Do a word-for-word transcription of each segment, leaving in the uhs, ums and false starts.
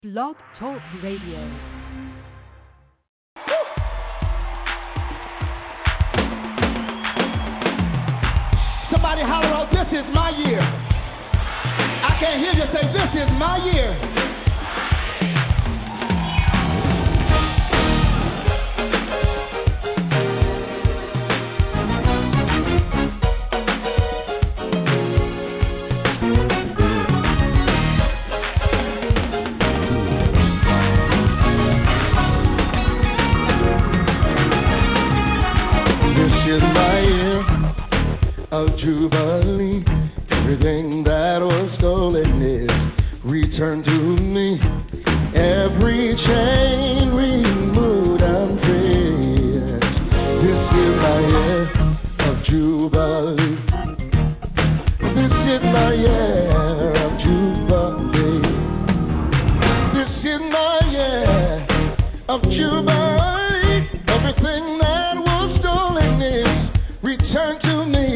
Blog Talk Radio. Somebody holler out, this is my year. I can't hear you say, this is my year. Of Jubilee, everything that was stolen is returned to me. Every chain removed, I'm free. This is my year of Jubilee. This is my year of Jubilee. This is my year of Jubilee. Everything that was stolen is returned to me.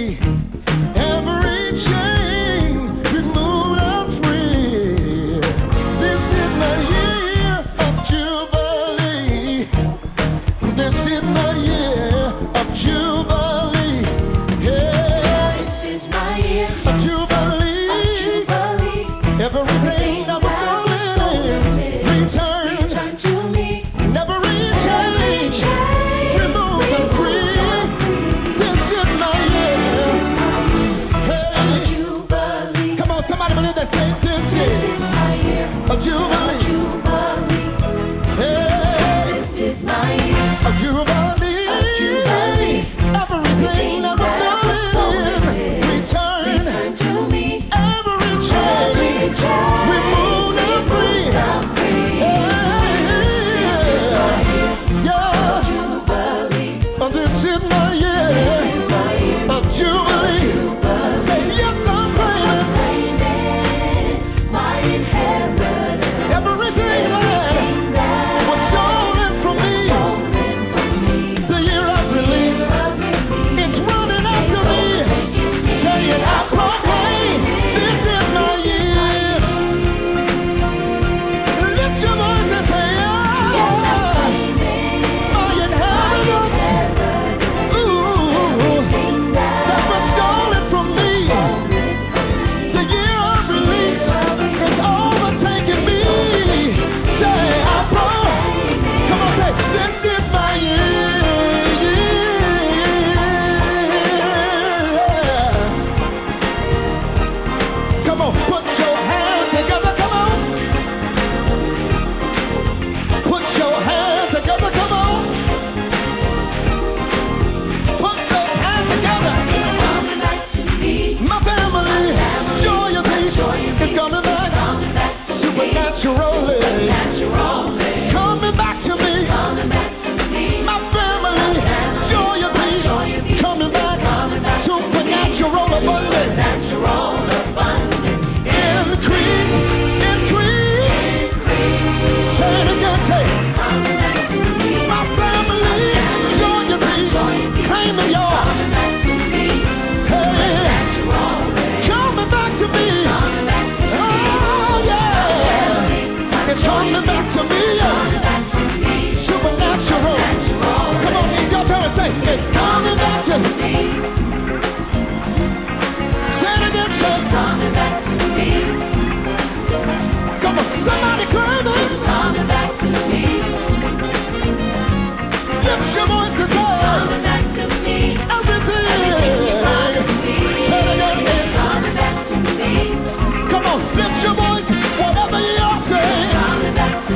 Come on, lift your voice, whatever you're saying.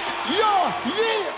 your year.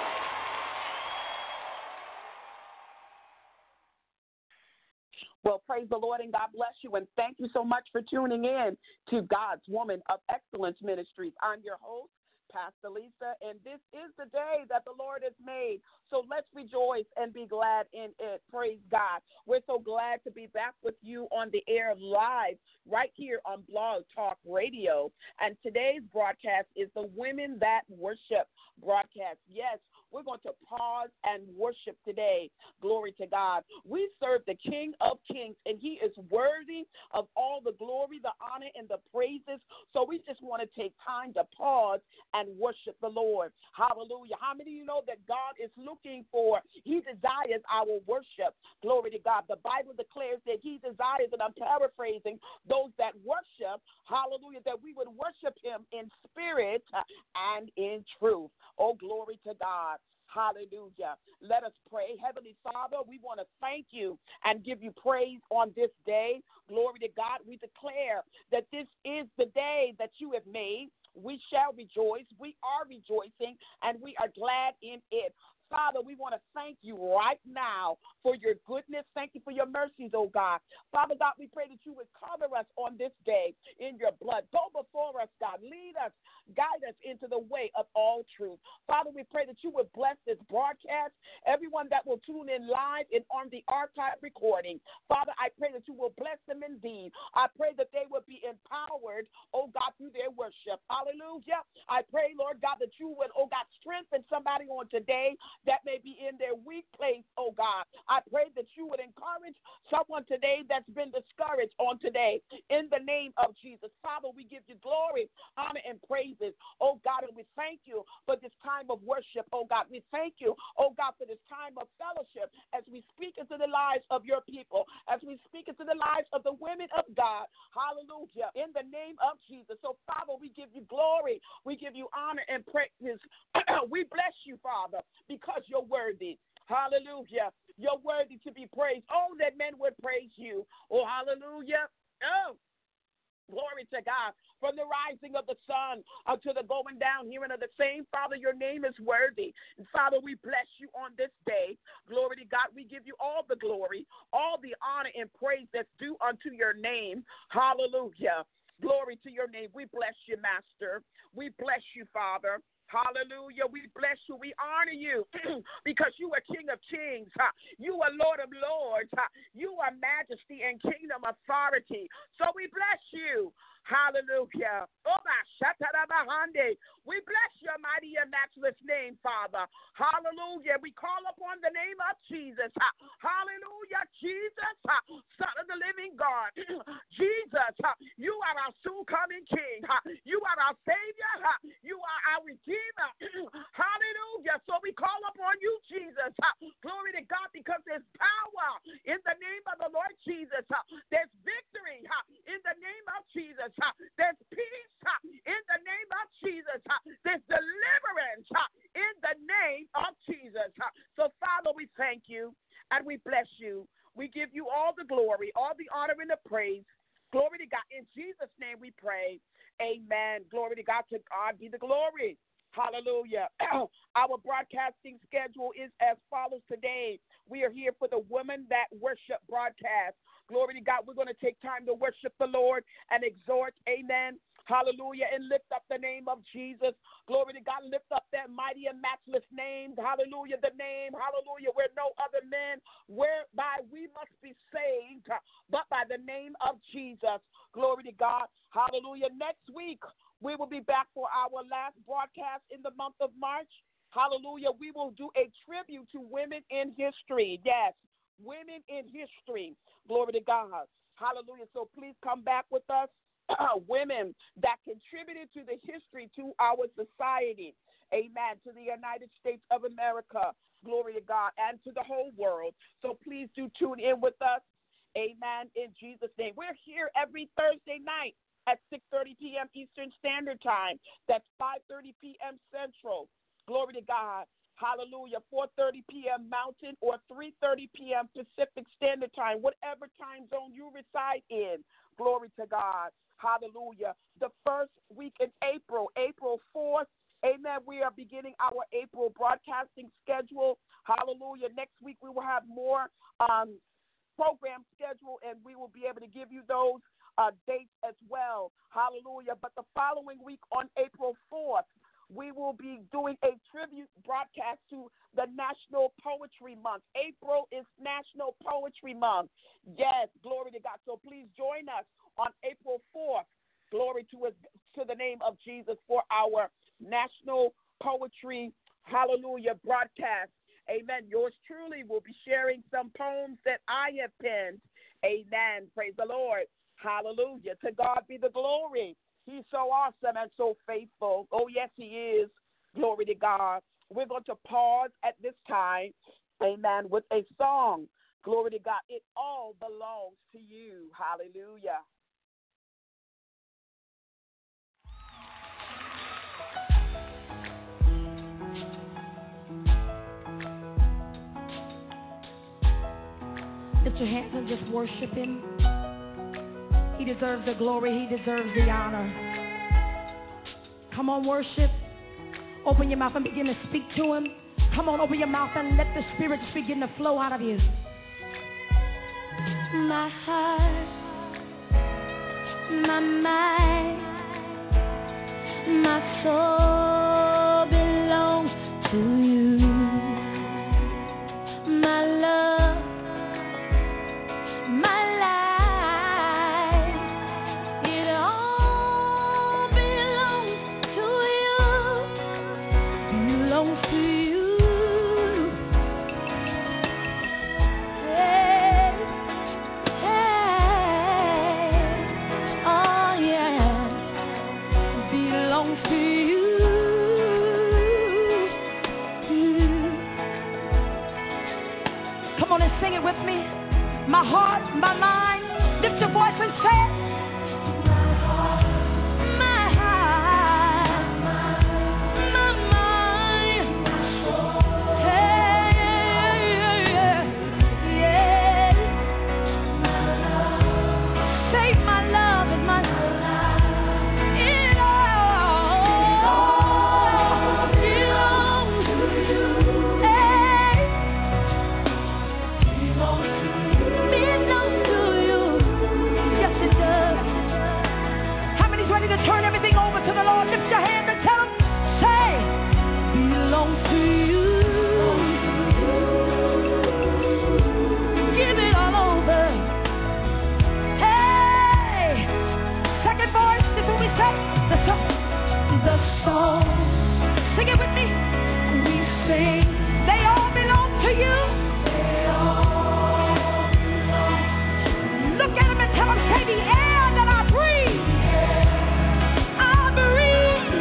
Well, praise the Lord and God bless you, and thank you so much for tuning in to God's Woman of Excellence Ministries. I'm your host, Pastor Lisa, and this is the day that the Lord has made. So let's rejoice and be glad in it. Praise God. We're so glad to be back with you on the air live right here on Blog Talk Radio. And today's broadcast is the Women That Worship broadcast. Yes, we're going to pause and worship today. Glory to God. We serve the King of Kings, and he is worthy of all the glory, the honor, and the praises. So we just want to take time to pause and worship the Lord. Hallelujah. How many of you know that God is looking for, he desires our worship? Glory to God. The Bible declares that he desires, and I'm paraphrasing, those that worship, hallelujah, that we would worship him in spirit and in truth. Oh, glory to God. Hallelujah. Let us pray. Heavenly Father, we want to thank you and give you praise on this day. Glory to God. We declare that this is the day that you have made. We shall rejoice. We are rejoicing, and we are glad in it. Father, we want to thank you right now for your goodness. Thank you for your mercies, oh God. Father God, we pray that you would cover us on this day in your blood. Go before us, God. Lead us, guide us into the way of all truth. Father, we pray that you would bless this broadcast, everyone that will tune in live and on the archive recording. Father, I pray that you will bless them indeed. I pray that they will be empowered, oh God, through their worship. Hallelujah. I pray, Lord God, that you would, oh God, strengthen somebody on today that may be in their weak place, oh God. I pray that you would encourage someone today that's been discouraged on today. In the name of Jesus, Father, we give you glory, honor, and praises, oh God, and we thank you for this time of worship, oh God. We thank you, oh God, for this time of fellowship as we speak into the lives of your people, as we speak into the lives of the women of God. Hallelujah. In the name of Jesus. So, Father, we give you glory. We give you honor and praises. We bless you, Father, because you're worthy. Hallelujah. You're worthy to be praised. Oh, that men would praise you. Oh, hallelujah. Oh, glory to God. From the rising of the sun unto the going down here and of the same, Father, your name is worthy. And Father, we bless you on this day. Glory to God. We give you all the glory, all the honor and praise that's due unto your name. Hallelujah. Glory to your name. We bless you, Master. We bless you, Father. Hallelujah. We bless you. We honor you because you are King of Kings. You are Lord of Lords. You are majesty and kingdom authority. So we bless you. Hallelujah. We bless your mighty and matchless name, Father. Hallelujah. We call upon the name of Jesus. Hallelujah. Jesus, Son of the living God. Jesus, you are our soon-coming King. You are our Savior. You are our Redeemer. Hallelujah. So we call upon you, Jesus. Glory to God, because there's power in the name of the Lord Jesus. There's victory in the name of Jesus. There's peace in the name of Jesus. There's deliverance in the name of Jesus. So, Father, we thank you and we bless you. We give you all the glory, all the honor, and the praise. Glory to God. In Jesus' name we pray. Amen. Glory to God. To God be the glory. Hallelujah. Our broadcasting schedule is as follows today. We are here for the Women That Worship broadcast. Glory to God. We're going to take time to worship the Lord and exhort. Amen. Hallelujah. And lift up the name of Jesus. Glory to God. Lift up that mighty and matchless name. Hallelujah. The name. Hallelujah. Where no other man whereby we must be saved but by the name of Jesus. Glory to God. Hallelujah. Next week, we will be back for our last broadcast in the month of March. Hallelujah. We will do a tribute to women in history. Yes, women in history. Glory to God. Hallelujah. So please come back with us. Women that contributed to the history to our society. Amen. To the United States of America. Glory to God. And to the whole world. So please do tune in with us. Amen. In Jesus' name. We're here every Thursday night at six thirty p.m. Eastern Standard Time. That's five thirty p.m. Central. Glory to God. Hallelujah. four thirty p.m. Mountain or three thirty p.m. Pacific Standard Time, whatever time zone you reside in. Glory to God. Hallelujah. The first week in April, April fourth Amen. We are beginning our April broadcasting schedule. Hallelujah. Next week we will have more um, program schedule, and we will be able to give you those uh, dates as well. Hallelujah. But the following week on April fourth, we will be doing a tribute broadcast to the National Poetry Month. April is National Poetry Month. Yes, glory to God. So please join us on April fourth. Glory to, his, to the name of Jesus for our National Poetry, hallelujah, broadcast. Amen. Yours truly will be sharing some poems that I have penned. Amen. Praise the Lord. Hallelujah. To God be the glory. He's so awesome and so faithful. Oh, yes, he is. Glory to God. We're going to pause at this time, amen, with a song. Glory to God. It all belongs to you. Hallelujah. Lift your hands and just worship him. He deserves the glory. He deserves the honor. Come on, worship. Open your mouth and begin to speak to him. Come on, open your mouth and let the Spirit begin to flow out of you. My heart, my mind, my soul belongs to you. My love, my life, it all belongs to you, belongs to you. Hey, hey, oh yeah, belongs to you. Come on and sing it with me. My heart, my mind, lift your voice and say it. My heart, my heart, my mind, my soul. Hey, yeah, yeah, yeah. My love, say my love and my life. It all belongs to you. Hey, belongs to you. Belongs to you. Yes, it does. How many's ready to turn everything over to the Lord? Lift your hand and tell him, say, belongs to you. Give it all over. Hey, second voice, this is what we say. The song, the song. Sing it with me. We sing, they all belong to you. They all belong. Look at him and tell him, say the air that I breathe, I breathe.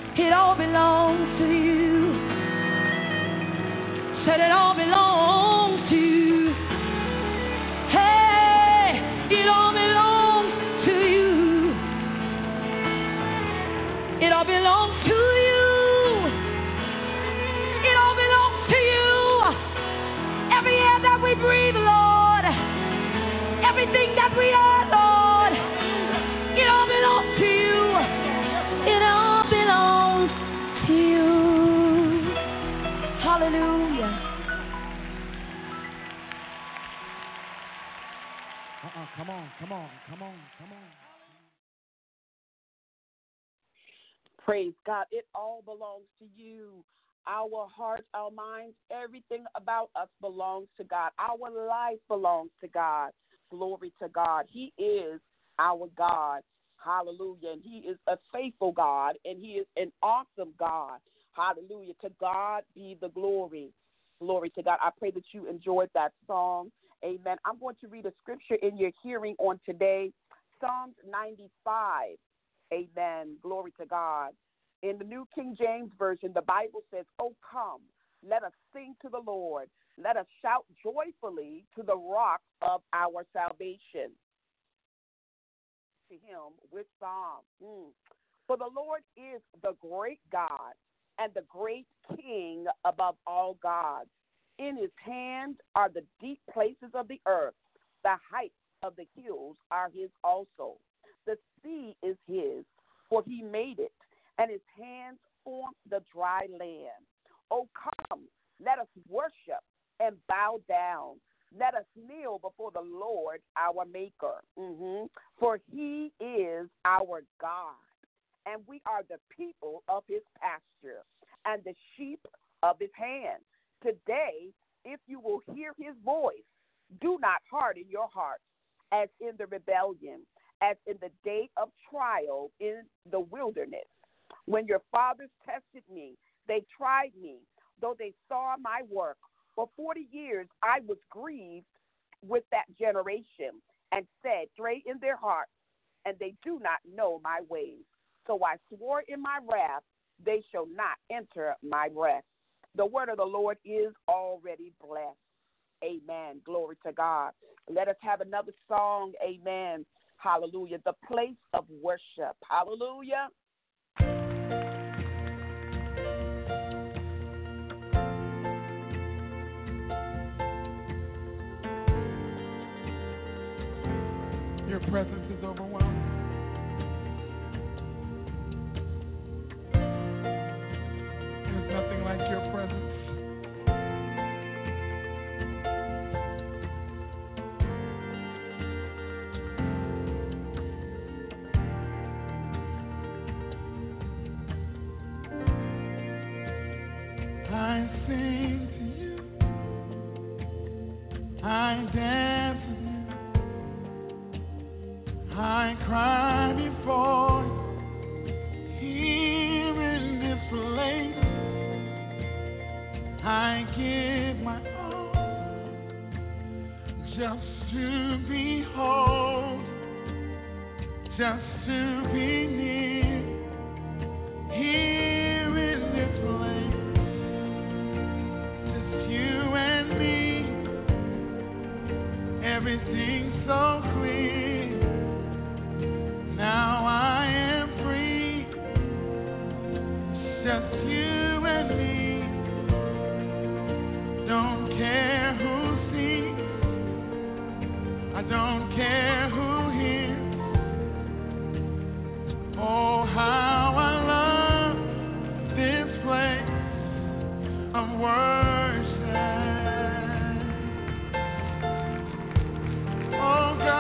It all belongs to you. Said it all belongs to you. Hey, it all belongs to you. It all belongs to you. It all belongs to you. Every air that we breathe, Lord. Everything that we are, Lord. It all belongs to you. It all belongs to you. Hallelujah. Uh-uh, come on, come on, come on, come on. Praise God. It all belongs to you. Our hearts, our minds, everything about us belongs to God. Our life belongs to God. Glory to God. He is our God. Hallelujah. And he is a faithful God, and he is an awesome God. Hallelujah. To God be the glory. Glory to God. I pray that you enjoyed that song. Amen. I'm going to read a scripture in your hearing on today. Psalms ninety-five. Amen. Glory to God. In the New King James Version, the Bible says, "Oh, come, let us sing to the Lord. Let us shout joyfully to the rock of our salvation." To him with psalms. Mm. For the Lord is the great God and the great King above all gods. In his hand are the deep places of the earth. The heights of the hills are his also. The sea is his, for he made it, and his hands formed the dry land. Oh, come, let us worship and bow down. Let us kneel before the Lord, our Maker. Mm-hmm. For he is our God, and we are the people of his pasture and the sheep of his hand. Today, if you will hear his voice, do not harden your hearts as in the rebellion, as in the day of trial in the wilderness. When your fathers tested me, they tried me, though they saw my work. For forty years I was grieved with that generation and said, "Stray in their hearts, and they do not know my ways. So I swore in my wrath, they shall not enter my rest." The word of the Lord is already blessed. Amen. Glory to God. Let us have another song. Amen. Hallelujah. The place of worship. Hallelujah. Your presence is overwhelming. There's nothing like your presence. I sing to you. I dance with you. I cry before you. Here in this place, I give my all just to behold, just to be near. Here in this place, just you and me, everything's so clear. Now I am free, just you and me. Don't care who sees, I don't care who hears. Oh, how I love this place of worship. Oh God.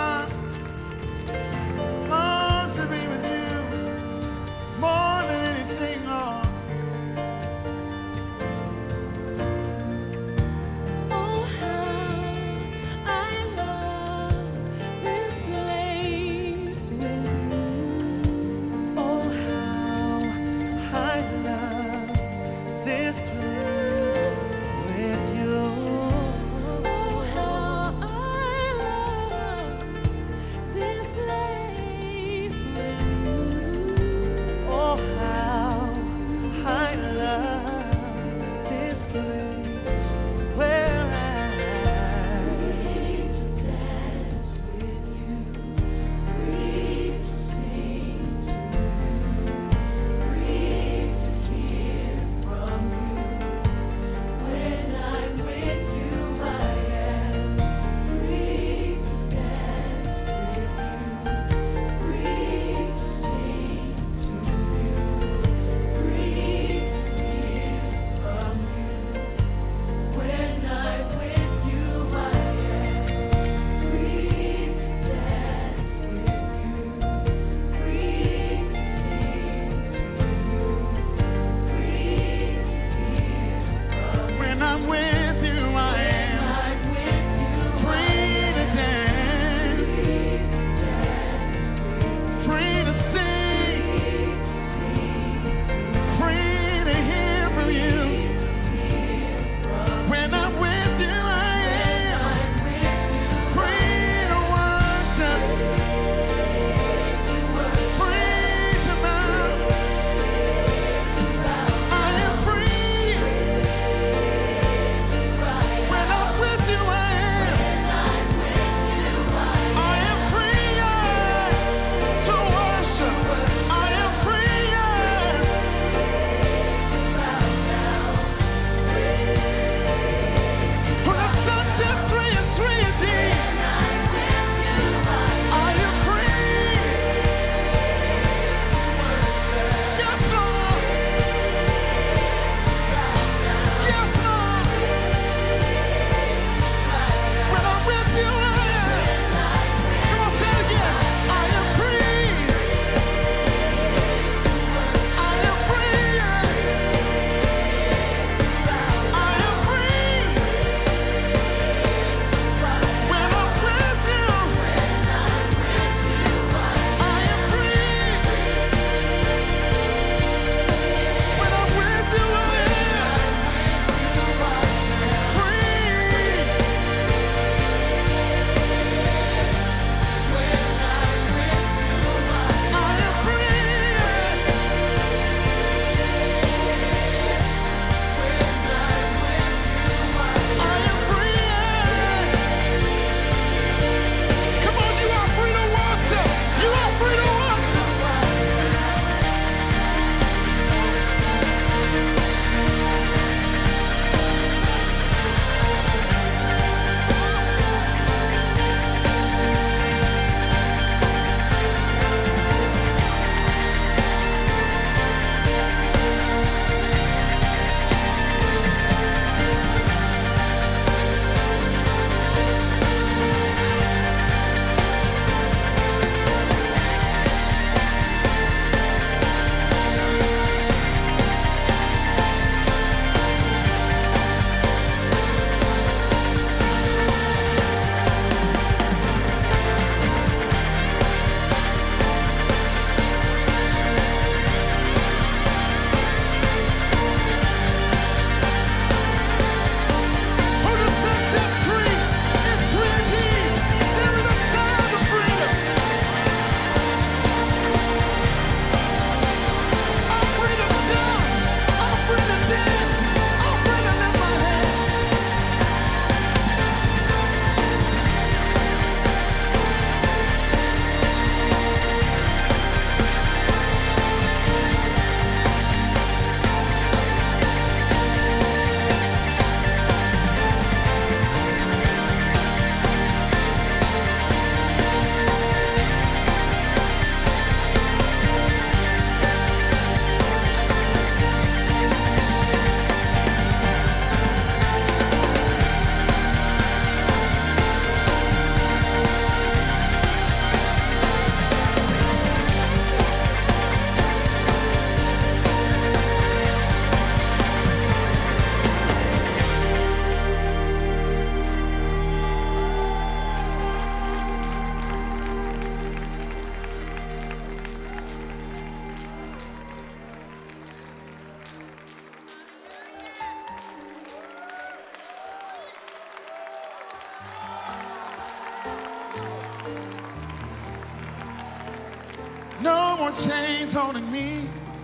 No more chains holding me.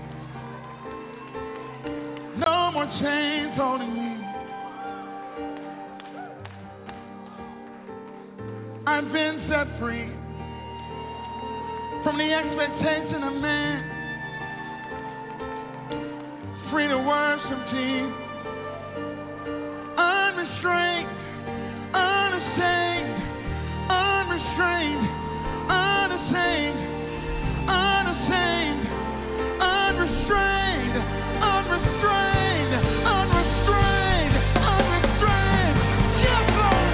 No more chains holding me. I've been set free from the expectation of man. Free to worship Jesus. Unrestrained, unashamed, unrestrained, unashamed, unashamed, unrestrained, unrestrained, unrestrained, unrestrained. Yes, Lord.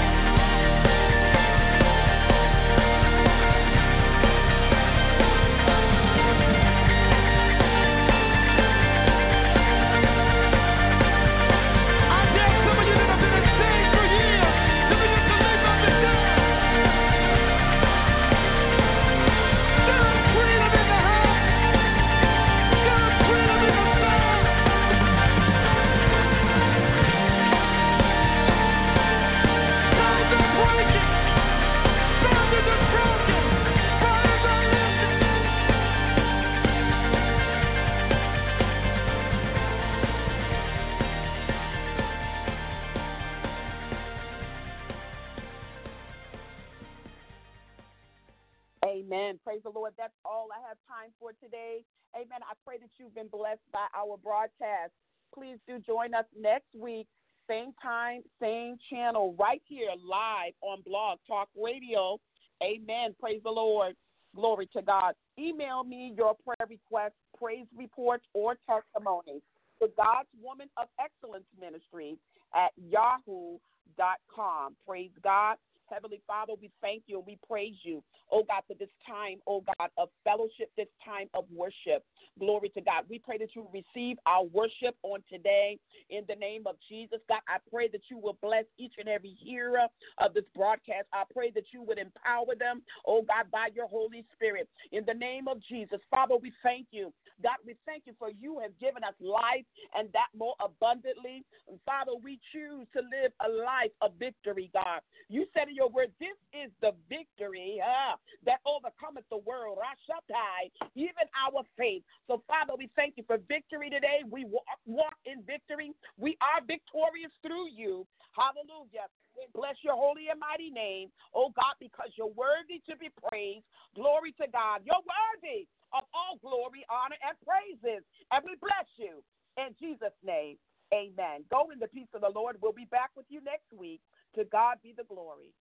I dare some of you that have been ashamed for years to begin to live up and down. There is freedom in the house. There is freedom in the sound. Chains are breaking. Boundaries are broken. Fires are lifted. Amen. Praise the Lord. That's all I have time for today. Amen. I pray that you've been blessed by our broadcast. Please do join us next week, same time, same channel, right here live on Blog Talk Radio. Amen. Praise the Lord. Glory to God. Email me your prayer requests, praise reports, or testimonies to God's Woman of Excellence Ministries at yahoo dot com. Praise God. Heavenly Father, we thank you and we praise you, oh God, for this time, oh God, of fellowship, this time of worship. Glory to God. We pray that you receive our worship on today in the name of Jesus. God, I pray that you will bless each and every hearer of this broadcast. I pray that you would empower them, oh God, by your Holy Spirit. In the name of Jesus, Father, we thank you. God, we thank you for you have given us life and that more abundantly. And Father, we choose to live a life of victory, God. You said in your word, this is the victory uh, that overcometh the world, Rashatai, even our faith. So, Father, we thank you for victory today. We walk, walk in victory. We are victorious through you. Hallelujah. We bless your holy and mighty name, oh God, because you're worthy to be praised. Glory to God. You're worthy of all glory, honor, and praises. And we bless you in Jesus' name. Amen. Go in the peace of the Lord. We'll be back with you next week. To God be the glory.